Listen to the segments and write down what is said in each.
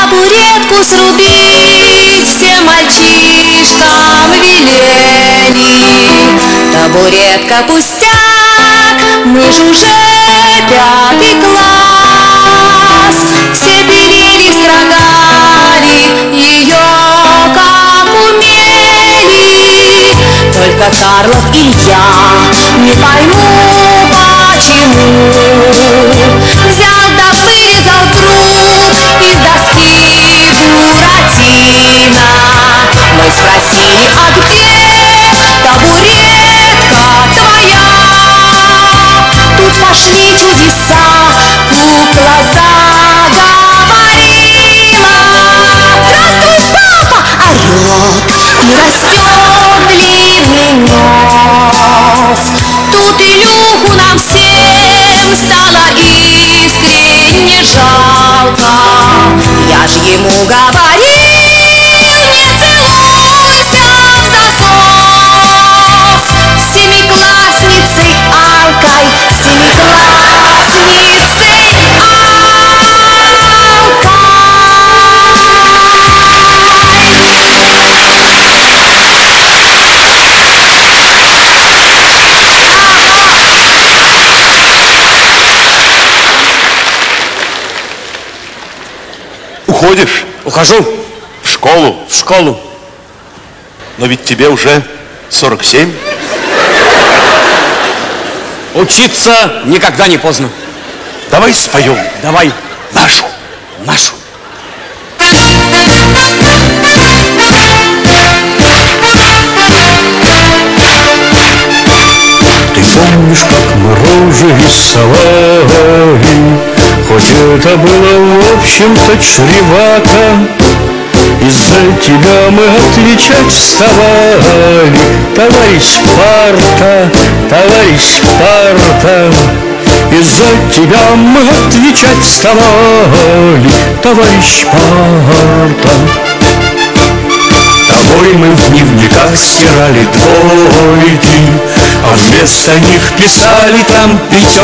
Табуретку срубить всем мальчишкам велели. Табуретка пустяк, мы ж уже 5 класс. Все пилили, строгали ее, как умели. Только Карлов Илья, не пойму почему, взял да вырезал круг из доски Буратино. Мы спросили, а где табуретка твоя? Тут пошли чудеса, кукла заговорила. Здравствуй, папа! Орет, не растет длинный нос. Тут Илюху нам всем стало искренне жалко. Я ж ему говорил, не целуйся в засос. С семиклассницей Алкой, с семиклассницей Алкой. Уходишь? Ухожу. В школу? В школу. Но ведь тебе уже 47. Учиться никогда не поздно. Давай споем. Давай. Нашу. Нашу. Ты помнишь, как мы рожи рисовали? Хоть это было, в общем-то, чревато. Из-за тебя мы отвечать вставали. Товарищ парта, товарищ парта. Из-за тебя мы отвечать вставали. Товарищ парта. Тобой мы в дневниках стирали двойки, а вместо них писали там 5.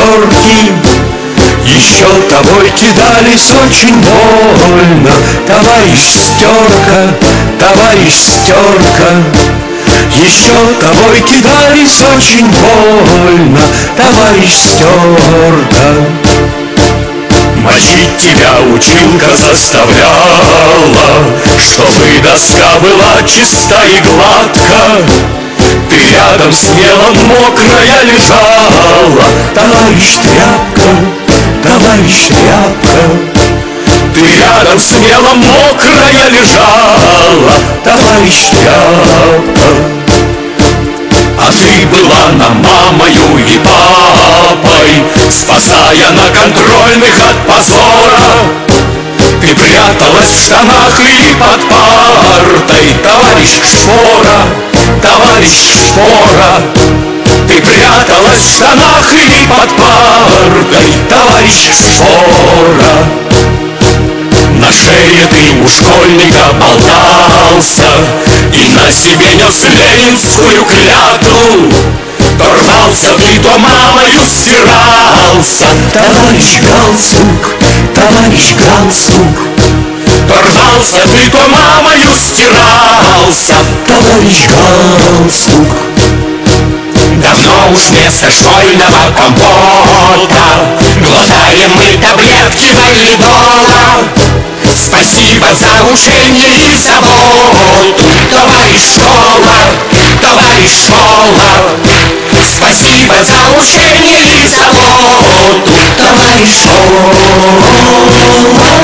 Еще тобой кидались очень больно, товарищ Стерка, товарищ Стерка. Еще тобой кидались очень больно, товарищ Стерка. Мочить тебя училка заставляла, чтобы доска была чиста и гладка. Ты рядом смело мокрая лежала, товарищ Тряпка, товарищ Тряпка. Ты рядом смело мокрая лежала, товарищ Тряпка. А ты была нам мамою и папой, спасая на контрольных от позора. Ты пряталась в штанах и под партой, товарищ Шпора, товарищ Шпора. Ты пряталась в штанах и под партой, товарищ Шпора. На шее ты у школьника болтался и на себе нес ленинскую клятву. То рвался ты, то мамою стирался, товарищ Галстук, товарищ Галстук. То рвался ты, то мамою стирался, товарищ Галстук. Давно уж вместо школьного компота глотаем мы таблетки валидола. Спасибо за учение и заботу, товарищ школа, товарищ школа. Спасибо за учение и заботу, товарищ школа.